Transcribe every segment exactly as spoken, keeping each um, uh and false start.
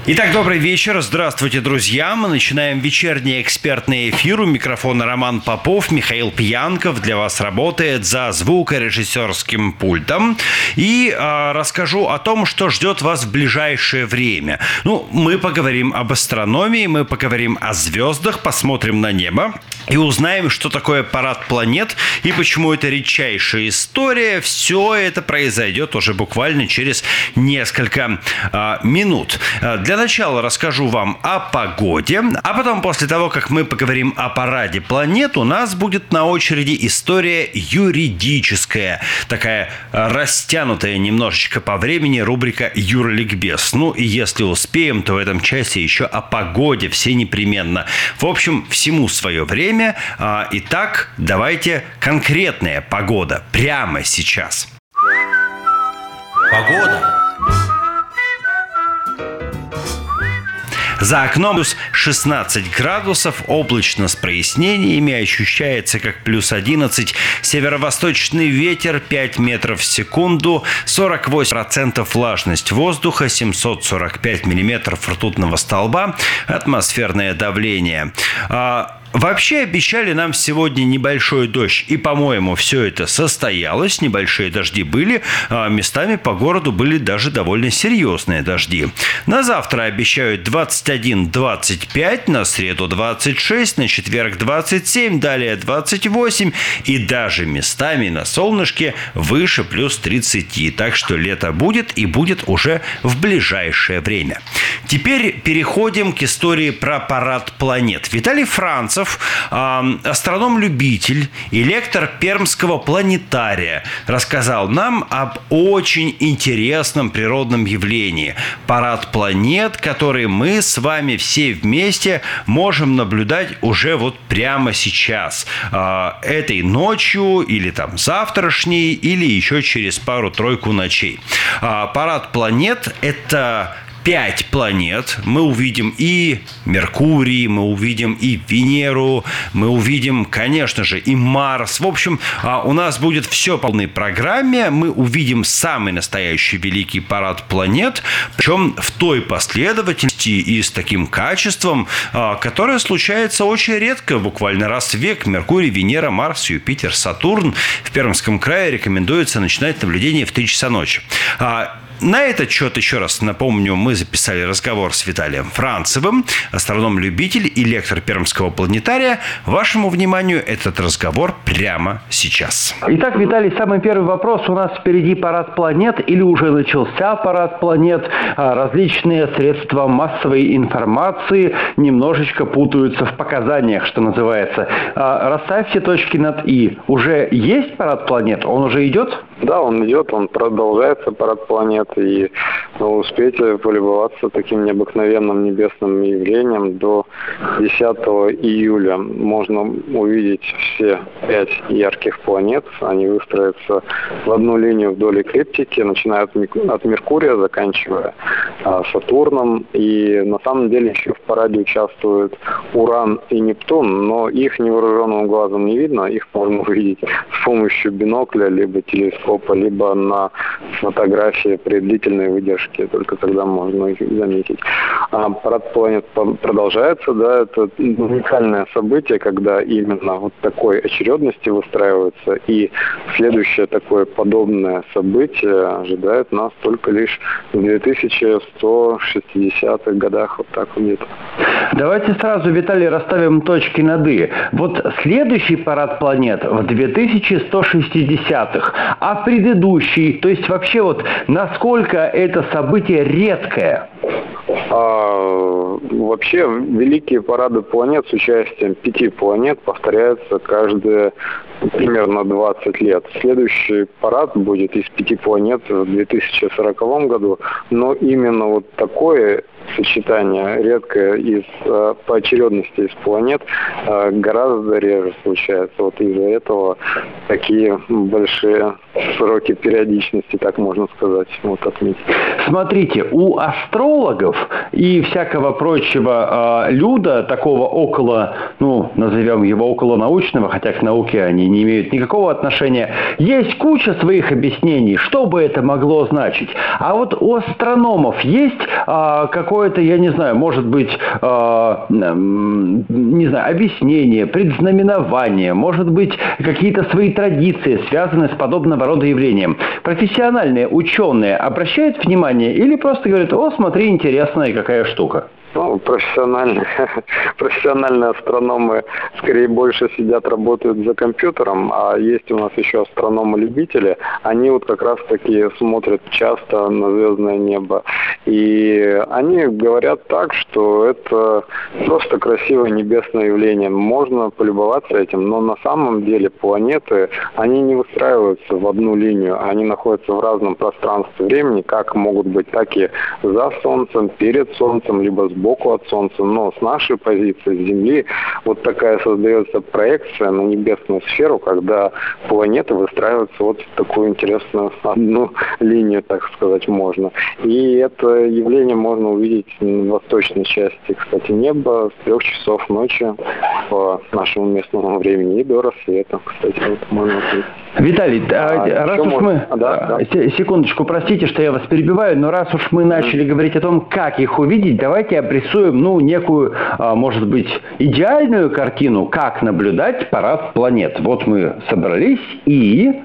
Итак, добрый вечер. Здравствуйте, друзья. Мы начинаем вечерний экспертный эфир. У микрофона Роман Попов, Михаил Пьянков для вас работает за звукорежиссерским пультом. И э, расскажу о том, что ждет вас в ближайшее время. Ну, мы поговорим об астрономии, мы поговорим о звездах, посмотрим на небо и узнаем, что такое парад планет и почему это редчайшая история. Все это произойдет уже буквально через несколько э, минут. Для Для начала расскажу вам о погоде, а потом, после того, как мы поговорим о параде планет, у нас будет на очереди история юридическая, такая растянутая немножечко по времени рубрика «Юрликбез». Ну и если успеем, то в этом части еще о погоде все непременно. В общем, всему свое время. Итак, давайте конкретная погода прямо сейчас. Погода. За окном плюс шестнадцать градусов, облачно с прояснениями, ощущается как плюс одиннадцать. Северо-восточный ветер пять метров в секунду, сорок восемь процентов влажность воздуха, семьсот сорок пять миллиметров ртутного столба, атмосферное давление. Вообще обещали нам сегодня небольшой дождь. И, по-моему, все это состоялось. Небольшие дожди были. А местами по городу были даже довольно серьезные дожди. На завтра обещают двадцать один - двадцать пять, на среду двадцать шесть, на четверг двадцать семь, далее двадцать восемь. И даже местами на солнышке выше плюс тридцать. Так что лето будет и будет уже в ближайшее время. Теперь переходим к истории про парад планет. Виталий Францев, астроном-любитель и лектор Пермского планетария, рассказал нам об очень интересном природном явлении – парад планет, который мы с вами все вместе можем наблюдать уже вот прямо сейчас, этой ночью или там завтрашней, или еще через пару-тройку ночей. Парад планет – это пять планет. Мы увидим и Меркурий, мы увидим и Венеру, мы увидим, конечно же, и Марс. В общем, у нас будет все по полной программе. Мы увидим самый настоящий великий парад планет, причем в той последовательности и с таким качеством, которое случается очень редко, буквально раз в век. Меркурий, Венера, Марс, Юпитер, Сатурн. В Пермском крае рекомендуется начинать наблюдение в три часа ночи. На этот счет, еще раз напомню, мы записали разговор с Виталием Францевым, астроном-любитель и лектор Пермского планетария. Вашему вниманию этот разговор прямо сейчас. Итак, Виталий, самый первый вопрос. У нас впереди парад планет или уже начался парад планет? Различные средства массовой информации немножечко путаются в показаниях, что называется. Расставьте точки над «и». Уже есть парад планет? Он уже идет? Да, он идет, он продолжается, парад планет, и успейте полюбоваться таким необыкновенным небесным явлением. До десятого июля можно увидеть все пять ярких планет. Они выстроятся в одну линию вдоль эклиптики, начиная от Меркурия, заканчивая Сатурном. И на самом деле еще в параде участвуют Уран и Нептун, но их невооруженным глазом не видно, их можно увидеть с помощью бинокля, либо телескопа, либо на фотографии при длительной выдержке, только тогда можно их заметить. А парад планет продолжается, да, это уникальное событие, когда именно вот такой очередности выстраивается, и следующее такое подобное событие ожидает нас только лишь в две тысячи сто шестидесятых годах, вот так вот где-то. Давайте сразу, Виталий, расставим точки над «и». Вот следующий парад планет в две тысячи сто шестидесятых, а предыдущий, то есть вообще вот насколько это событие редкое? А, вообще, великие парады планет с участием пяти планет повторяются каждые примерно двадцать лет. Следующий парад будет из пяти планет в две тысячи сороковом году, но именно вот такое сочетание редкое из по очередности из планет гораздо реже случается. Вот из-за этого такие большие сроки периодичности, так можно сказать, вот отметить. Смотрите, у астрологов и всякого прочего люда, такого около, ну, назовем его околонаучного, хотя к науке они не имеют никакого отношения, есть куча своих объяснений, что бы это могло значить. А вот у астрономов есть а, какое какое-то, я не знаю, может быть, э, не знаю, объяснение, предзнаменование, может быть, какие-то свои традиции, связанные с подобного рода явлением. Профессиональные ученые обращают внимание или просто говорят: о, смотри, интересная какая штука? Ну, профессиональные, профессиональные астрономы скорее больше сидят, работают за компьютером, а есть у нас еще астрономы-любители. Они вот как раз-таки смотрят часто на звездное небо. И они говорят так, что это просто красивое небесное явление. Можно полюбоваться этим, но на самом деле планеты, они не выстраиваются в одну линию. Они находятся в разном пространстве времени, как могут быть, так и за Солнцем, перед Солнцем, либо сбоку от Солнца, но с нашей позиции, с Земли, вот такая создается проекция на небесную сферу, когда планеты выстраиваются вот в такую интересную одну линию, так сказать, можно. И это явление можно увидеть в восточной части, кстати, неба с трех часов ночи по нашему местному времени и до рассвета, кстати, вот можно увидеть. Виталий, а, раз уж можно... мы... Да, да. Секундочку, простите, что я вас перебиваю, но раз уж мы начали mm. говорить о том, как их увидеть, давайте обрисуем, ну, некую, может быть, идеальную картину, как наблюдать парад планет. Вот мы собрались и...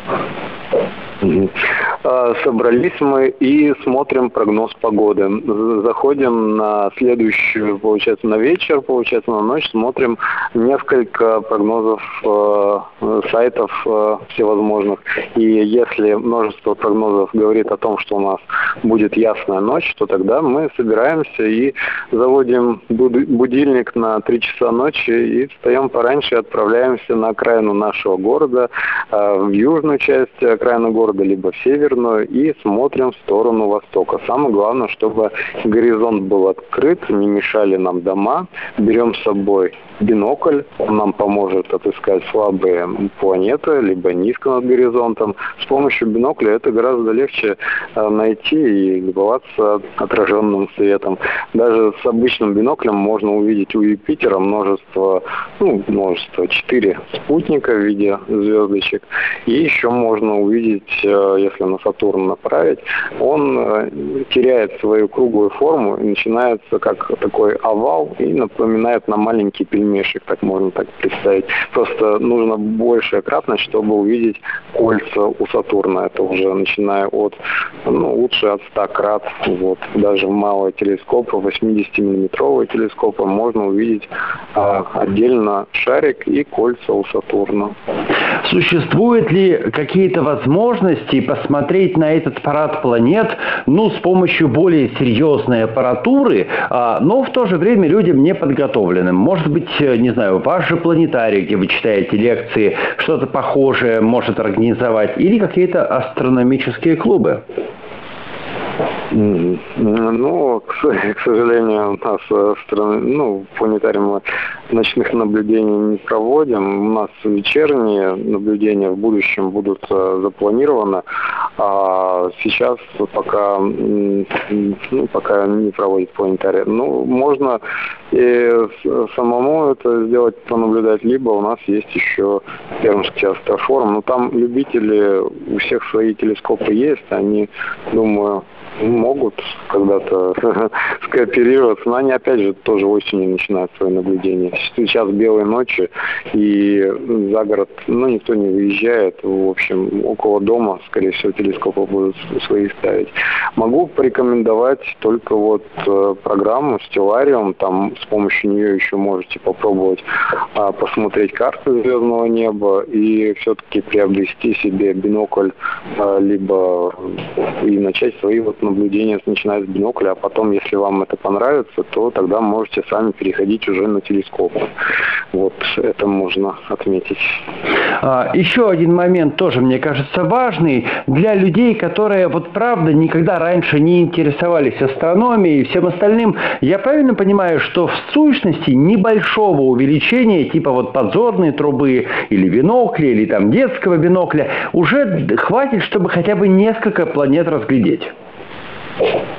Собрались мы и смотрим прогноз погоды. Заходим на следующую, получается, на вечер, получается, на ночь, смотрим несколько прогнозов э, сайтов э, всевозможных. И если множество прогнозов говорит о том, что у нас будет ясная ночь, то тогда мы собираемся и заводим будильник на три часа ночи и встаем пораньше, отправляемся на окраину нашего города, э, в южную часть окраины города, либо в северную, и смотрим в сторону востока. Самое главное, чтобы горизонт был открыт, не мешали нам дома. Берем с собой бинокль, он нам поможет отыскать слабые планеты, либо низко над горизонтом. С помощью бинокля это гораздо легче найти и любоваться отраженным светом. Даже с обычным биноклем можно увидеть у Юпитера множество, ну, множество, четыре спутника в виде звездочек. И еще можно увидеть, если на Сатурн направить, он теряет свою круглую форму и начинается как такой овал и напоминает нам маленький пельмешек, так можно так представить. Просто нужно большая кратность, чтобы увидеть кольца у Сатурна. Это уже начиная от, ну, лучше от ста крат. Вот. Даже в малые телескопы, восьмидесятимиллиметровые телескопы, можно увидеть а, отдельно шарик и кольца у Сатурна. Существуют ли какие-то возможности посмотреть на этот парад планет, ну, с помощью более серьезной аппаратуры, а, но в то же время людям неподготовленным? Может быть, не знаю, ваш же планетарий, где вы читаете лекции, что-то похожее может организовать, или какие-то астрономические клубы? Ну, к, к сожалению, у нас ну, в планетарии мы ночных наблюдений не проводим. У нас вечерние наблюдения в будущем будут запланированы. А сейчас пока, ну, пока не проводит планетарий. Ну, можно и самому это сделать, понаблюдать, либо у нас есть еще Пермский астрофорум. Но там любители, у всех свои телескопы есть, они, думаю, могут когда-то скооперироваться, но они опять же тоже осенью начинают свои наблюдения. Сейчас белые ночи, и за город, ну, никто не выезжает. В общем, около дома, скорее всего, телескопы будут свои ставить. Могу порекомендовать только вот программу Stellarium. Там с помощью нее еще можете попробовать а, посмотреть карты звездного неба и все-таки приобрести себе бинокль, а, либо и начать свои вот наблюдения начинать с бинокля, а потом, если вам это понравится, то тогда можете сами переходить уже на телескоп. Вот это можно отметить. А, еще один момент тоже, мне кажется, важный для людей, которые вот правда никогда раньше не интересовались астрономией и всем остальным. Я правильно понимаю, что в сущности небольшого увеличения, типа вот подзорной трубы или бинокля, или там детского бинокля, уже хватит, чтобы хотя бы несколько планет разглядеть?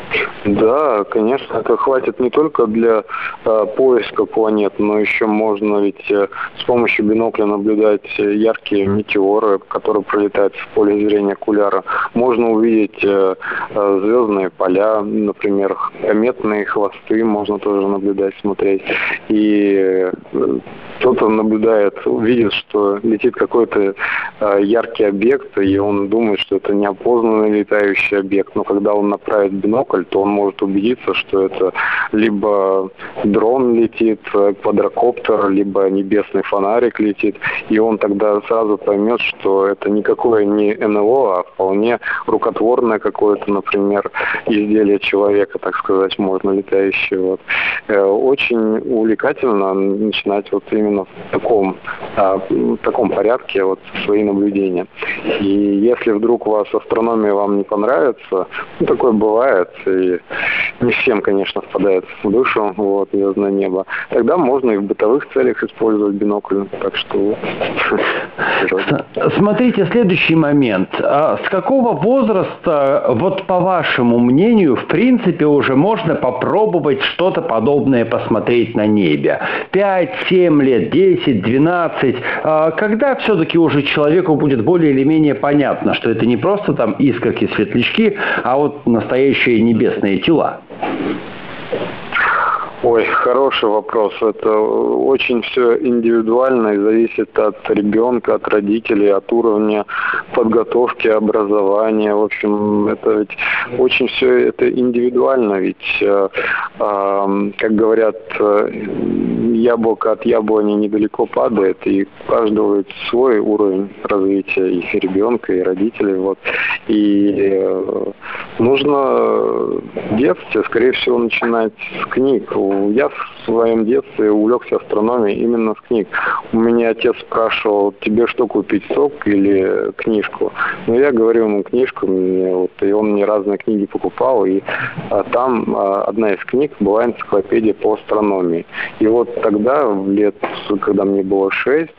Да, конечно, это хватит не только для э, поиска планет, но еще можно ведь э, с помощью бинокля наблюдать яркие метеоры, которые пролетают в поле зрения окуляра. Можно увидеть э, э, звездные поля, например, кометные хвосты можно тоже наблюдать, смотреть. И э, кто-то наблюдает, видит, что летит какой-то э, яркий объект, и он думает, что это неопознанный летающий объект. Но когда он направит бинокль, то он может убедиться, что это либо дрон летит, квадрокоптер, либо небесный фонарик летит, и он тогда сразу поймет, что это никакое не эн эл о, а вполне рукотворное какое-то, например, изделие человека, так сказать, можно летающее. Вот. Очень увлекательно начинать вот именно в таком, в таком порядке вот свои наблюдения. И если вдруг у вас астрономия вам не понравится, ну, такое бывает, и не всем, конечно, впадает в душу вот, звездное небо, тогда можно и в бытовых целях использовать бинокль. Так что... Смотрите, следующий момент. С какого возраста, вот по вашему мнению, в принципе, уже можно попробовать что-то подобное посмотреть на небе? пять, семь лет, десять, двенадцать. Когда все-таки уже человеку будет более или менее понятно, что это не просто там искорки, светлячки, а вот настоящие небесные тела? Ой, хороший вопрос. Это очень все индивидуально и зависит от ребенка, от родителей, от уровня подготовки, образования. В общем, это ведь очень все это индивидуально. Ведь, э, э, как говорят, яблоко от яблони недалеко падает, и у каждого ведь свой уровень развития и ребенка, и родителей. Вот. И э, нужно в детстве, скорее всего, начинать с книг. Я в своем детстве увлекся астрономией именно с книг. У меня отец спрашивал, тебе что купить, сок или книжку? Ну, я говорил ему книжку, мне, вот, и он мне разные книги покупал, и а, там а, одна из книг была энциклопедия по астрономии. И вот тогда, лет, когда мне было шесть,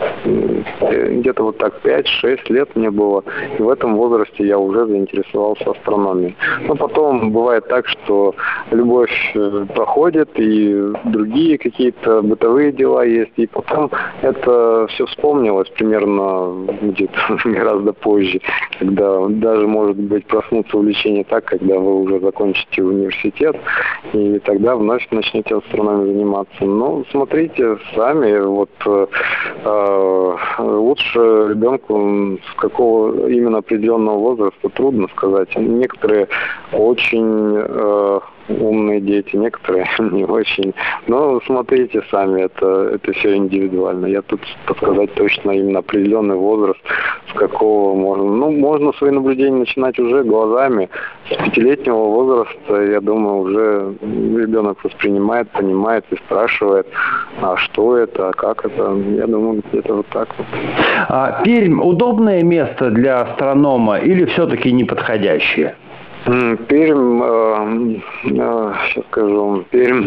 где-то вот так пять-шесть лет мне было, и в этом возрасте я уже заинтересовался астрономией. Но потом бывает так, что любовь проходит, и другие какие-то бытовые дела есть, и потом это все вспомнилось примерно где-то гораздо позже, когда даже, может быть, проснуться увлечение так, когда вы уже закончите университет, и тогда вновь начнете астрономией заниматься. Ну, смотрите сами, вот э, лучше ребенку с какого именно определенного возраста трудно сказать. Некоторые очень э, умные дети, некоторые не очень. Но смотрите сами, это, это все индивидуально. Я тут подсказать точно именно определенный возраст, с какого можно. Ну, можно свои наблюдения начинать уже глазами. С пятилетнего возраста, я думаю, уже ребенок воспринимает, понимает и спрашивает, а что это, а как это. Я думаю, где-то вот так вот. А Пермь удобное место для астронома или все-таки неподходящее? Пермь, э, э, сейчас скажу, Пермь,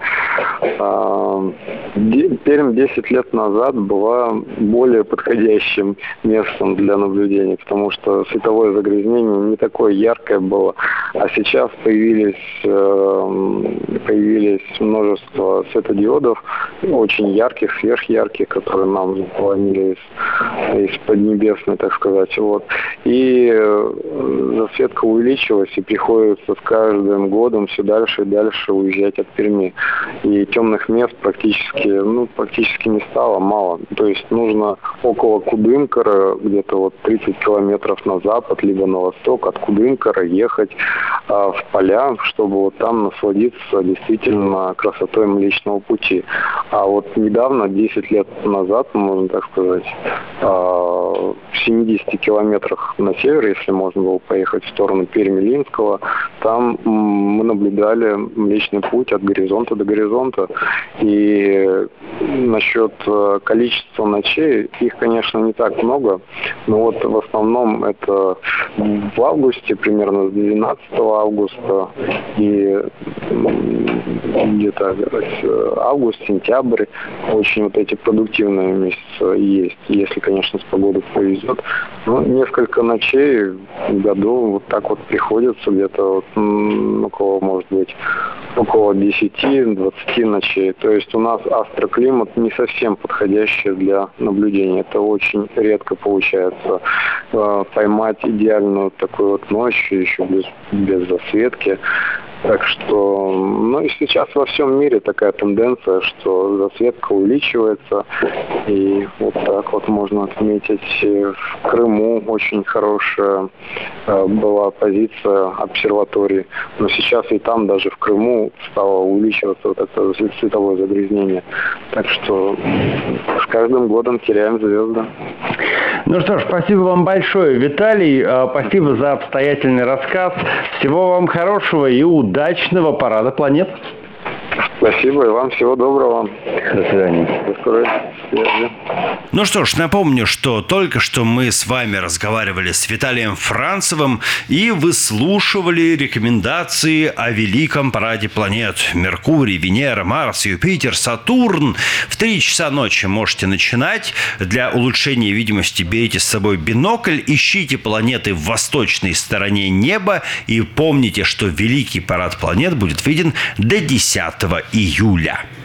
э, Пермь десять лет назад была более подходящим местом для наблюдений, потому что световое загрязнение не такое яркое было, а сейчас появились, э, появились множество светодиодов, очень ярких, сверхярких, которые нам заполонили из, из Поднебесной, так сказать, вот, и э, засветка увеличилась, и приходится с каждым годом все дальше и дальше уезжать от Перми. И темных мест практически, ну, практически не стало, мало. То есть нужно около Кудымкара, где-то вот тридцать километров на запад, либо на восток от Кудымкара ехать а, в поля, чтобы вот там насладиться действительно красотой Млечного Пути. А вот недавно, десять лет назад, можно так сказать, а, в семидесяти километрах на север, если можно было поехать в сторону Перми, там мы наблюдали Млечный Путь от горизонта до горизонта. И насчет количества ночей, их, конечно, не так много, но вот в основном это в августе, примерно с двенадцатого августа и где-то август, сентябрь, очень вот эти продуктивные месяцы есть, если, конечно, с погодой повезет. Но несколько ночей в году вот так вот приходится, где-то вот, около, может быть, около десяти-двадцати ночей. То есть у нас астроклимат не совсем подходящий для наблюдения. Это очень редко получается э, поймать идеальную такую вот ночь, еще без, без засветки. Так что, ну и сейчас во всем мире такая тенденция, что засветка увеличивается, и вот так вот можно отметить. В Крыму очень хорошая э, была позиция обсерватории, но сейчас и там даже в Крыму стало увеличиваться вот это световое загрязнение. Так что с каждым годом теряем звезды. Ну что ж, спасибо вам большое, Виталий. Спасибо за обстоятельный рассказ. Всего вам хорошего и удачного парада планет. Спасибо, и вам всего доброго. До свидания. До скорой связи. Ну что ж, напомню, что только что мы с вами разговаривали с Виталием Францевым и выслушивали рекомендации о великом параде планет. Меркурий, Венера, Марс, Юпитер, Сатурн. В три часа ночи можете начинать. Для улучшения видимости берите с собой бинокль, ищите планеты в восточной стороне неба и помните, что великий парад планет будет виден до десятого июля.